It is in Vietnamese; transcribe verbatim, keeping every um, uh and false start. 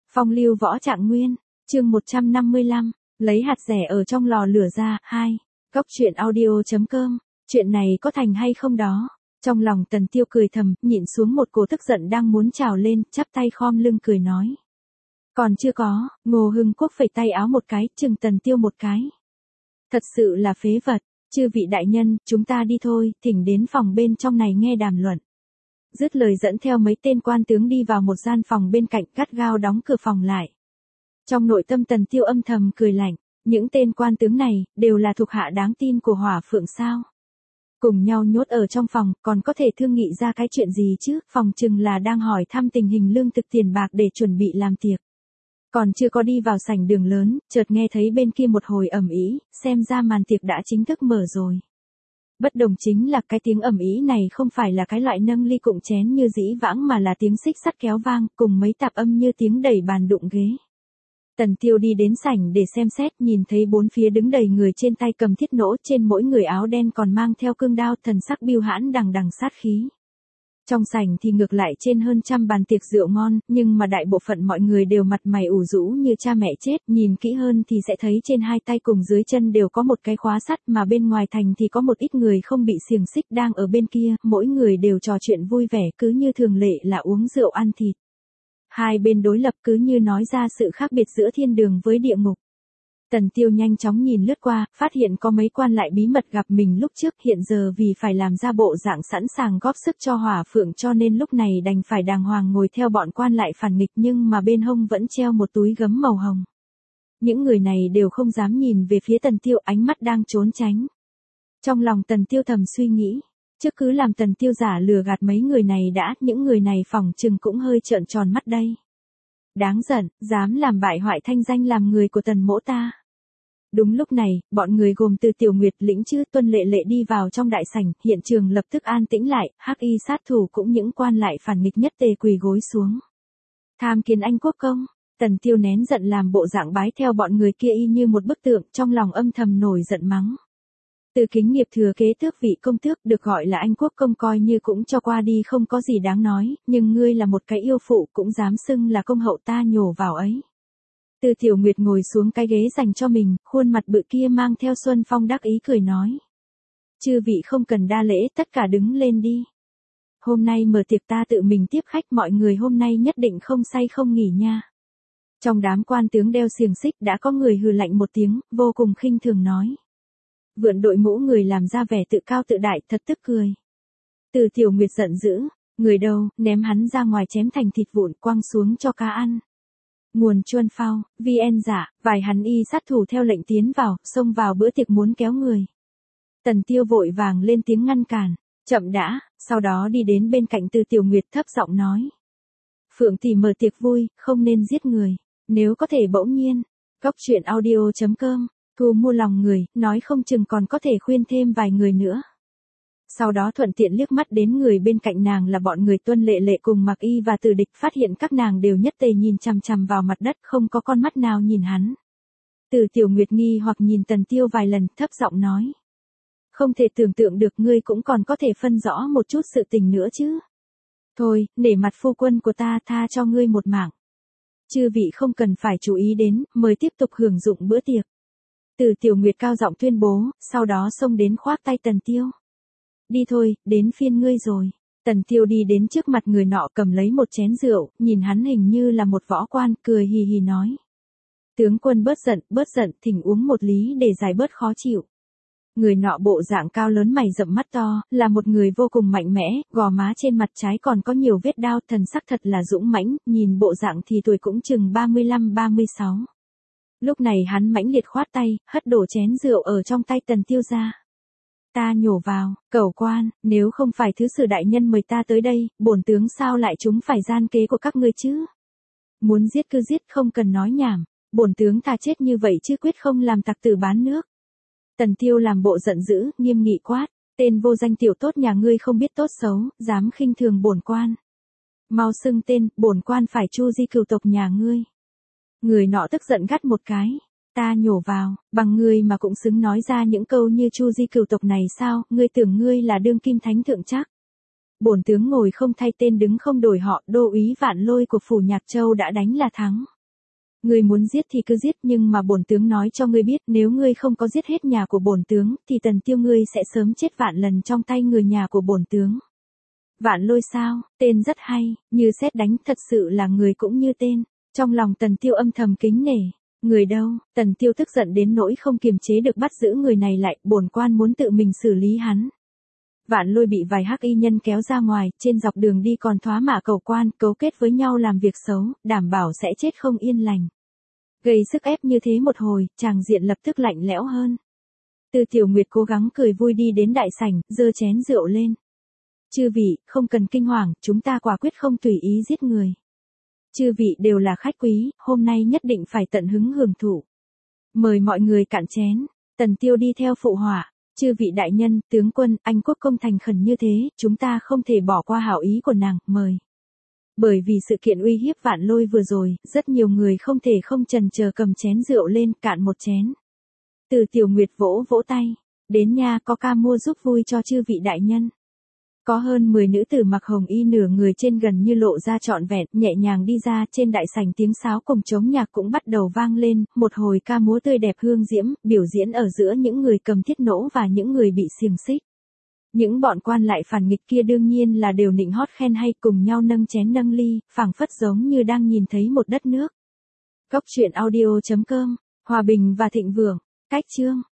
Phong lưu võ trạng nguyên, chương một trăm năm mươi lăm, lấy hạt rẻ ở trong lò lửa ra, hai. Góc truyện audio.com, chuyện này có thành hay không đó? Trong lòng Tần Tiêu cười thầm, nhịn xuống một cổ tức giận đang muốn trào lên, chắp tay khom lưng cười nói. Còn chưa có, Ngô Hưng Quốc phẩy tay áo một cái, chừng Tần Tiêu một cái. Thật sự là phế vật, chư vị đại nhân, chúng ta đi thôi, thỉnh đến phòng bên trong này nghe đàm luận. Dứt lời dẫn theo mấy tên quan tướng đi vào một gian phòng bên cạnh, gắt gao đóng cửa phòng lại. Trong nội tâm Tần Tiêu âm thầm cười lạnh, những tên quan tướng này, đều là thuộc hạ đáng tin của Hỏa Phượng sao? Cùng nhau nhốt ở trong phòng, còn có thể thương nghị ra cái chuyện gì chứ, phòng chừng là đang hỏi thăm tình hình lương thực tiền bạc để chuẩn bị làm tiệc. Còn chưa có đi vào sảnh đường lớn, chợt nghe thấy bên kia một hồi ầm ĩ, xem ra màn tiệc đã chính thức mở rồi. Bất đồng chính là cái tiếng ầm ĩ này không phải là cái loại nâng ly cụng chén như dĩ vãng mà là tiếng xích sắt kéo vang, cùng mấy tạp âm như tiếng đẩy bàn đụng ghế. Tần Tiêu đi đến sảnh để xem xét, nhìn thấy bốn phía đứng đầy người trên tay cầm thiết nỗ, trên mỗi người áo đen còn mang theo cương đao, thần sắc bưu hãn đằng đằng sát khí. Trong sảnh thì ngược lại trên hơn trăm bàn tiệc rượu ngon, nhưng mà đại bộ phận mọi người đều mặt mày ủ rũ như cha mẹ chết, nhìn kỹ hơn thì sẽ thấy trên hai tay cùng dưới chân đều có một cái khóa sắt, mà bên ngoài thành thì có một ít người không bị xiềng xích đang ở bên kia, mỗi người đều trò chuyện vui vẻ cứ như thường lệ là uống rượu ăn thịt. Hai bên đối lập cứ như nói ra sự khác biệt giữa thiên đường với địa ngục. Tần Tiêu nhanh chóng nhìn lướt qua, phát hiện có mấy quan lại bí mật gặp mình lúc trước, hiện giờ vì phải làm ra bộ dạng sẵn sàng góp sức cho Hỏa Phượng cho nên lúc này đành phải đàng hoàng ngồi theo bọn quan lại phản nghịch, nhưng mà bên hông vẫn treo một túi gấm màu hồng. Những người này đều không dám nhìn về phía Tần Tiêu, ánh mắt đang trốn tránh. Trong lòng Tần Tiêu thầm suy nghĩ, trước cứ làm Tần Tiêu giả lừa gạt mấy người này đã, những người này phỏng chừng cũng hơi trợn tròn mắt đây. Đáng giận, dám làm bại hoại thanh danh làm người của Tần mỗ ta. Đúng lúc này, bọn người gồm từ Tiểu Nguyệt lĩnh chữ Tuân Lệ Lệ đi vào trong đại sảnh, hiện trường lập tức an tĩnh lại, hắc y sát thủ cũng những quan lại phản nghịch nhất tề quỳ gối xuống. Tham kiến anh quốc công, Tần Tiêu nén giận làm bộ dạng bái theo bọn người kia y như một bức tượng, trong lòng âm thầm nổi giận mắng. Từ Kính Nghiệp thừa kế tước vị công tước, được gọi là anh quốc công coi như cũng cho qua đi không có gì đáng nói, nhưng ngươi là một cái yêu phụ cũng dám xưng là công hậu ta nhổ vào ấy. Từ Tiểu Nguyệt ngồi xuống cái ghế dành cho mình, khuôn mặt bự kia mang theo xuân phong đắc ý cười nói. Chư vị không cần đa lễ, tất cả đứng lên đi. Hôm nay mở tiệc ta tự mình tiếp khách, mọi người hôm nay nhất định không say không nghỉ nha. Trong đám quan tướng đeo xiềng xích đã có người hừ lạnh một tiếng, vô cùng khinh thường nói. Vượn đội mũ người làm ra vẻ tự cao tự đại, thật tức cười. Từ Tiểu Nguyệt giận dữ, người đâu, ném hắn ra ngoài chém thành thịt vụn, quăng xuống cho cá ăn. Nguồn Chuân Phao, vê en giả, vài hắn y sát thủ theo lệnh tiến vào, xông vào bữa tiệc muốn kéo người. Tần Tiêu vội vàng lên tiếng ngăn cản, chậm đã, sau đó đi đến bên cạnh Từ Tiểu Nguyệt thấp giọng nói. Phượng tỷ mở tiệc vui, không nên giết người, nếu có thể bỗng nhiên. Góc truyện audio.com, thu mua lòng người, nói không chừng còn có thể khuyên thêm vài người nữa. Sau đó thuận tiện liếc mắt đến người bên cạnh nàng là bọn người Tuân Lệ Lệ cùng Mặc Y và Từ Địch, phát hiện các nàng đều nhất tề nhìn chằm chằm vào mặt đất, không có con mắt nào nhìn hắn. Từ Tiểu Nguyệt nghi hoặc nhìn Tần Tiêu vài lần, thấp giọng nói. Không thể tưởng tượng được ngươi cũng còn có thể phân rõ một chút sự tình nữa chứ. Thôi, nể mặt phu quân của ta tha cho ngươi một mạng. Chư vị không cần phải chú ý đến, mời tiếp tục hưởng dụng bữa tiệc. Từ Tiểu Nguyệt cao giọng tuyên bố, sau đó xông đến khoác tay Tần Tiêu. Đi thôi, đến phiên ngươi rồi. Tần Tiêu đi đến trước mặt người nọ cầm lấy một chén rượu, nhìn hắn hình như là một võ quan, cười hì hì nói. Tướng quân bớt giận, bớt giận, thỉnh uống một lý để giải bớt khó chịu. Người nọ bộ dạng cao lớn mày rậm mắt to, là một người vô cùng mạnh mẽ, gò má trên mặt trái còn có nhiều vết đao, thần sắc thật là dũng mãnh, nhìn bộ dạng thì tuổi cũng chừng ba mươi lăm ba mươi sáu. Lúc này hắn mãnh liệt khoát tay, hất đổ chén rượu ở trong tay Tần Tiêu ra. Ta nhổ vào, cẩu quan, nếu không phải thứ sử đại nhân mời ta tới đây, bổn tướng sao lại chúng phải gian kế của các ngươi chứ? Muốn giết cứ giết, không cần nói nhảm, bổn tướng ta chết như vậy chứ quyết không làm tặc tử bán nước. Tần Tiêu làm bộ giận dữ, nghiêm nghị quát, tên vô danh tiểu tốt nhà ngươi không biết tốt xấu, dám khinh thường bổn quan. Mau xưng tên, bổn quan phải chu di cửu tộc nhà ngươi. Người nọ tức giận gắt một cái. Ta nhổ vào, bằng ngươi mà cũng xứng nói ra những câu như chu di cửu tộc này sao, ngươi tưởng ngươi là đương kim thánh thượng chắc. Bổn tướng ngồi không thay tên đứng không đổi họ, đô úy Vạn Lôi của phủ Nhạc Châu đã đánh là thắng. Ngươi muốn giết thì cứ giết, nhưng mà bổn tướng nói cho ngươi biết, nếu ngươi không có giết hết nhà của bổn tướng, thì Tần Tiêu ngươi sẽ sớm chết vạn lần trong tay người nhà của bổn tướng. Vạn Lôi sao, tên rất hay, như sét đánh, thật sự là người cũng như tên. Trong lòng Tần Tiêu âm thầm kính nể. Người đâu? Tần Tiêu tức giận đến nỗi không kiềm chế được bắt giữ người này lại, bổn quan muốn tự mình xử lý hắn. Vạn Lôi bị vài hắc y nhân kéo ra ngoài, trên dọc đường đi còn thoá mạ cầu quan, cấu kết với nhau làm việc xấu, đảm bảo sẽ chết không yên lành. Gây sức ép như thế một hồi, tràng diện lập tức lạnh lẽo hơn. Từ Tiểu Nguyệt cố gắng cười vui đi đến đại sảnh, giơ chén rượu lên. Chư vị, không cần kinh hoàng, chúng ta quả quyết không tùy ý giết người. Chư vị đều là khách quý, hôm nay nhất định phải tận hứng hưởng thụ. Mời mọi người cạn chén. Tần Tiêu đi theo phụ họa. Chư vị đại nhân, tướng quân, anh quốc công thành khẩn như thế, chúng ta không thể bỏ qua hảo ý của nàng, mời. Bởi vì sự kiện uy hiếp Vạn Lôi vừa rồi, rất nhiều người không thể không chần chờ cầm chén rượu lên, cạn một chén. Từ Tiểu Nguyệt vỗ vỗ tay. Đến nha, có ca mua giúp vui cho chư vị đại nhân. Có hơn mười nữ tử mặc hồng y nửa người trên gần như lộ ra trọn vẹn, nhẹ nhàng đi ra, trên đại sảnh tiếng sáo cùng trống nhạc cũng bắt đầu vang lên, một hồi ca múa tươi đẹp hương diễm, biểu diễn ở giữa những người cầm thiết nỗ và những người bị xiềng xích. Những bọn quan lại phản nghịch kia đương nhiên là đều nịnh hót khen hay, cùng nhau nâng chén nâng ly, phảng phất giống như đang nhìn thấy một đất nước. Góc truyện audio chấm com, hòa bình và thịnh vượng, cách chương.